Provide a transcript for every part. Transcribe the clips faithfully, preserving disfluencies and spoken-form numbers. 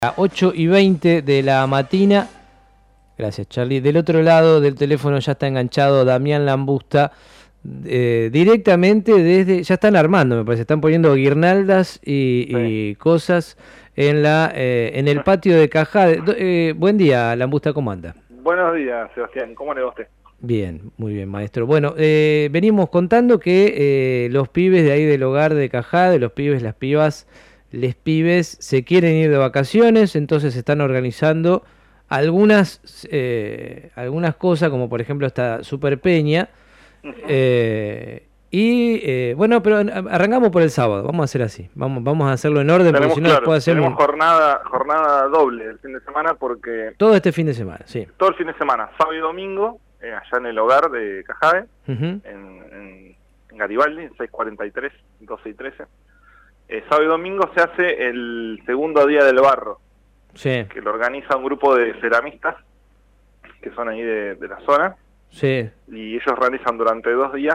A ocho y veinte de la mañana. Gracias, Charlie. Del otro lado del teléfono ya está enganchado Damián Lambusta. Eh, directamente desde... Ya están armando, me parece. Están poniendo guirnaldas y, sí. y cosas en la eh, en el patio de Cajade. Eh, buen día, Lambusta, ¿cómo anda? Buenos días, Sebastián. ¿Cómo le va usted? Bien, muy bien, maestro. Bueno, eh, venimos contando que eh, los pibes de ahí del hogar de Cajade, los pibes, las pibas... Les pibes se quieren ir de vacaciones, entonces están organizando algunas eh, algunas cosas, como por ejemplo esta Super Peña. Uh-huh. eh, y eh, bueno, pero arrancamos por el sábado, vamos a hacer así, vamos vamos a hacerlo en orden, tenemos, porque si no claro, después hacemos... Tenemos jornada, jornada doble el fin de semana, porque... Todo este fin de semana, sí. Todo el fin de semana, sábado y domingo, eh, allá en el hogar de Cajade, uh-huh. en, en, en Garibaldi, en seis cuarenta y tres, doce y trece. Eh, sábado y domingo se hace el segundo día del barro, sí. que lo organiza un grupo de ceramistas que son ahí de, de la zona, sí. y ellos realizan durante dos días,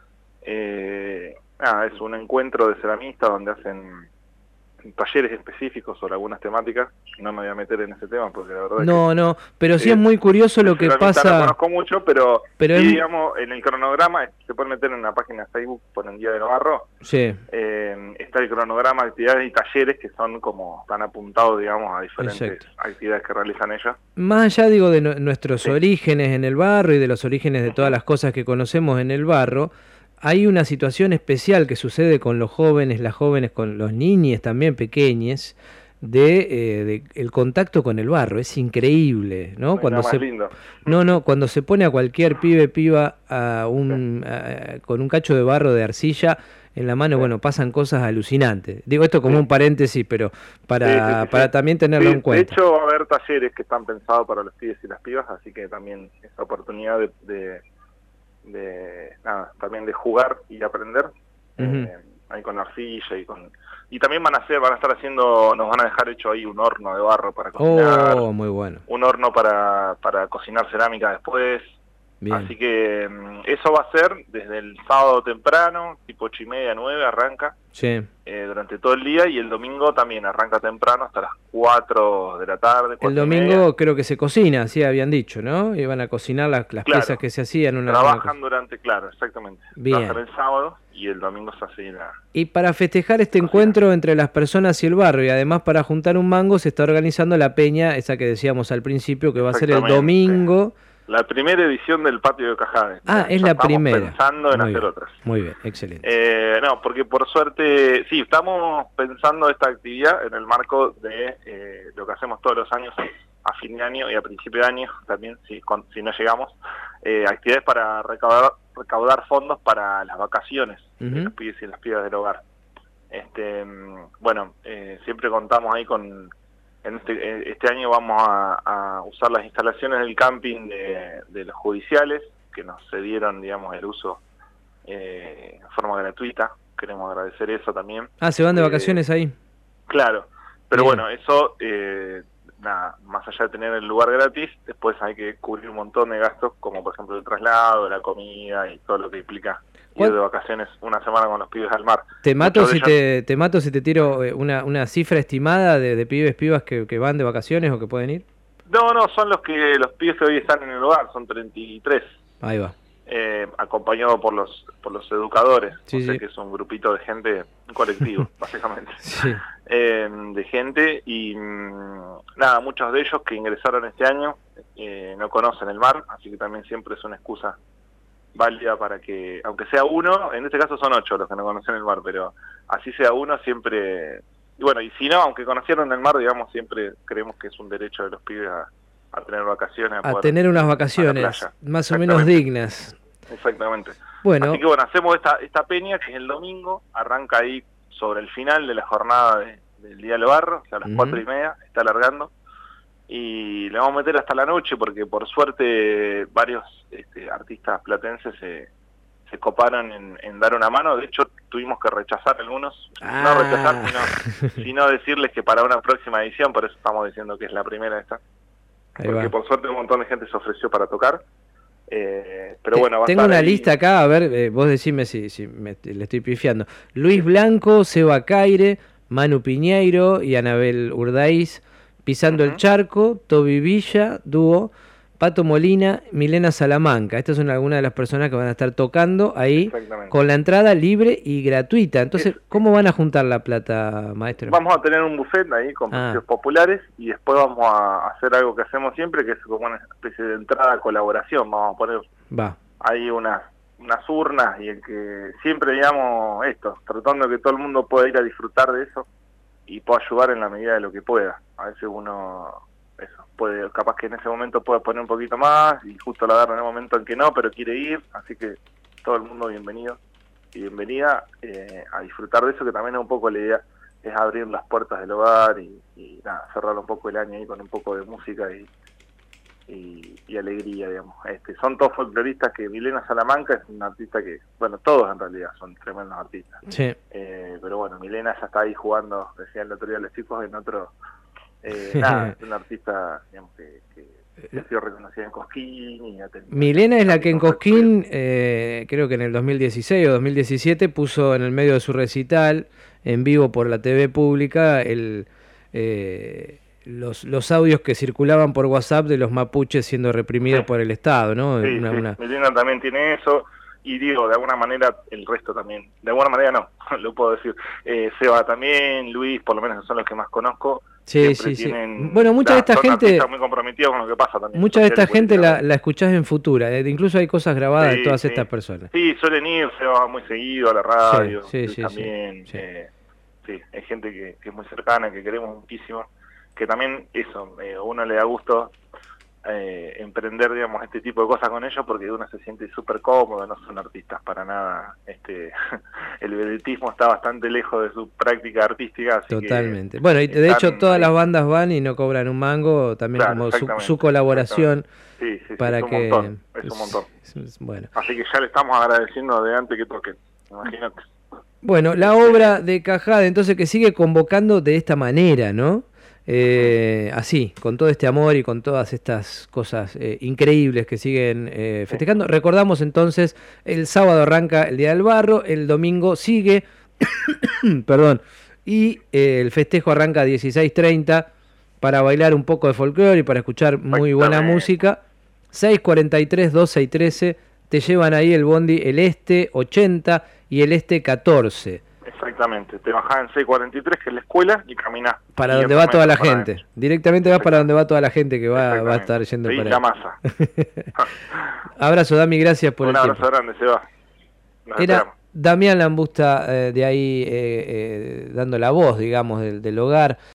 eh, ah, es un encuentro de ceramistas donde hacen talleres específicos sobre algunas temáticas. No me voy a meter en ese tema porque la verdad no, es que, no, pero sí eh, es muy curioso lo que pasa. No conozco mucho, pero, pero sí, es... digamos, en el cronograma, se puede meter en una página de Facebook, ponen Día del Barro, sí. eh, está el cronograma de actividades y talleres que son como, están apuntados, digamos, a diferentes Exacto. actividades que realizan ellos. Más allá, digo, de no, nuestros sí. orígenes en el barro y de los orígenes de todas las cosas que conocemos en el barro, hay una situación especial que sucede con los jóvenes, las jóvenes, con los niños también pequeños, de, eh, de el contacto con el barro. Es increíble, ¿no? No cuando se, lindo. No, no, cuando se pone a cualquier pibe, piba, a un, a, con un cacho de barro de arcilla en la mano, sí. bueno, pasan cosas alucinantes. Digo esto como sí. un paréntesis, pero para, sí, sí, sí, para sí. también tenerlo sí, en cuenta. De hecho, va a haber talleres que están pensados para los pibes y las pibas, así que también esa oportunidad de... de de nada, también de jugar y aprender, uh-huh. eh, ahí con arcilla y con y también van a hacer, van a estar haciendo, nos van a dejar hecho ahí un horno de barro para cocinar, oh, muy bueno. un horno para, para cocinar cerámica después. Bien. Así que eso va a ser desde el sábado temprano, tipo ocho y media, nueve, arranca, sí. eh, durante todo el día, y el domingo también arranca temprano hasta las cuatro de la tarde. El domingo creo que se cocina, así habían dicho, ¿no? Iban a cocinar las, las claro. piezas que se hacían. Una, Trabajan una... durante, claro, exactamente. Bien. Trabajan el sábado y el domingo se hace la... Y para festejar este cocina. encuentro entre las personas y el barro, y además para juntar un mango, se está organizando la peña, esa que decíamos al principio, que va a ser el domingo... La primera edición del patio de Cajade. Ah, es la primera. Estamos pensando en muy hacer bien, otras. Muy bien, excelente. Eh, no, porque por suerte, sí, estamos pensando esta actividad en el marco de eh, lo que hacemos todos los años a fin de año y a principio de año también, si, con, si no llegamos, eh, actividades para recaudar, recaudar fondos para las vacaciones uh-huh. de los pibes y las pibas del hogar. Este, bueno, eh, siempre contamos ahí con... En este, este año vamos a, a usar las instalaciones del camping de, de los judiciales, que nos cedieron, digamos, el uso eh, de forma gratuita. Queremos agradecer eso también. Ah, ¿se van de eh, vacaciones ahí? Claro, pero Bien. bueno, eso, eh, nada, más allá de tener el lugar gratis, después hay que cubrir un montón de gastos, como por ejemplo el traslado, la comida y todo lo que implica ir de vacaciones una semana con los pibes al mar. Te mato si ellos... te, te mato si te tiro una, una cifra estimada de, de pibes, pibas que, que van de vacaciones o que pueden ir. No, no, son los que los pibes que hoy están en el hogar, son treinta y tres. Ahí va. Eh, acompañado por los por los educadores, sí, o sea sí. que es un grupito de gente, un colectivo, básicamente, sí. eh, de gente, y mmm, nada, muchos de ellos que ingresaron este año eh, no conocen el mar, así que también siempre es una excusa válida para que, aunque sea uno, en este caso son ocho los que no conocen el mar, pero así sea uno siempre, y bueno, y si no, aunque conocieron el mar, digamos, siempre creemos que es un derecho de los pibes a, a tener vacaciones. A, a tener unas vacaciones más o menos dignas. Exactamente. Bueno. Así que bueno, hacemos esta, esta peña que es el domingo, arranca ahí sobre el final de la jornada de, del Día del Barro, o sea, a las uh-huh. cuatro y media, está alargando. Y le vamos a meter hasta la noche porque por suerte varios este, artistas platenses se, se coparon en, en dar una mano. De hecho tuvimos que rechazar algunos, ah. no rechazar sino, sino decirles que para una próxima edición, por eso estamos diciendo que es la primera esta, Ahí porque va. por suerte un montón de gente se ofreció para tocar. Eh, pero bueno, va tengo a estar una ahí. lista acá, a ver, eh, vos decime si, si me, le estoy pifiando. Luis Blanco, Seba Caire, Manu Piñeiro y Anabel Urdaiz, Pisando Uh-huh. el Charco, Toby Villa, dúo, Pato Molina, Milena Salamanca. Estas son algunas de las personas que van a estar tocando ahí con la entrada libre y gratuita. Entonces, es, ¿cómo van a juntar la plata, maestro? Vamos a tener un buffet ahí con ah. precios populares y después vamos a hacer algo que hacemos siempre, que es como una especie de entrada a colaboración. Vamos a poner Va. ahí unas, unas urnas y el que siempre, digamos, esto, tratando de que todo el mundo pueda ir a disfrutar de eso y pueda ayudar en la medida de lo que pueda. A veces uno... eso, puede, capaz que en ese momento puede poner un poquito más y justo la agarra en el momento en que no, pero quiere ir, así que todo el mundo bienvenido y bienvenida eh, a disfrutar de eso, que también es un poco la idea, es abrir las puertas del hogar y, y nada, cerrar un poco el año ahí con un poco de música y, y, y alegría, digamos. Este, son todos folcloristas, que Milena Salamanca es una artista que, bueno, todos en realidad son tremendos artistas, sí. eh, pero bueno, Milena ya está ahí jugando, decía el otro día los chicos, en otro... Eh, nada, es una artista, digamos, que, que ha sido reconocida en Cosquín. Y ha tenido, Milena es la que en Cosquín, eh, creo que en el dos mil dieciséis o dos mil diecisiete, puso en el medio de su recital, en vivo por la T V pública, el, eh, los, los audios que circulaban por WhatsApp de los mapuches siendo reprimidos sí. por el Estado, ¿no? Sí, una, sí. Una... Milena también tiene eso. Y digo, de alguna manera, el resto también. De alguna manera no, lo puedo decir. Eh, Seba también, Luis, por lo menos son los que más conozco. Sí, sí, sí. Bueno, mucha de esta gente... muy comprometidos con lo que pasa también. Mucha de esta gente la, la escuchás en Futura. Eh, incluso hay cosas grabadas sí, de todas sí. estas personas. Sí, suelen ir, Seba muy seguido a la radio. Sí, sí, sí, también, sí, sí. Eh, sí, hay gente que, que es muy cercana, que queremos muchísimo. Que también eso, eh, a uno le da gusto... Eh, emprender, digamos, este tipo de cosas con ellos porque uno se siente súper cómodo, no son artistas para nada, este el vedetismo está bastante lejos de su práctica artística, así totalmente. Bueno, y de hecho todas ahí. Las bandas van y no cobran un mango, también claro, como su, su colaboración sí, sí, sí, para es un que... montón, es un montón. Es, es, bueno. Así que ya le estamos agradeciendo de antes que toquen, imagínate. Bueno, la obra de Cajade, entonces, que sigue convocando de esta manera, ¿no? Eh, así, con todo este amor y con todas estas cosas eh, increíbles que siguen eh, festejando. Recordamos entonces, el sábado arranca el Día del Barro, el domingo sigue, perdón, y eh, el festejo arranca a dieciséis treinta para bailar un poco de folclore y para escuchar muy buena música. seis cuarenta y tres, doce y trece, te llevan ahí el bondi, el este ochenta y el este catorce. Exactamente, te bajás en seis cuarenta y tres, que es la escuela, y caminás. Para donde va toda la gente. Adentro. Directamente vas para donde va toda la gente que va, va a estar yendo sí, para la masa. Abrazo, Dami, gracias por Un el abrazo tiempo. grande, se va. Nos Era esperamos. Damián Lambusta eh, de ahí eh, eh, dando la voz, digamos, del, del hogar.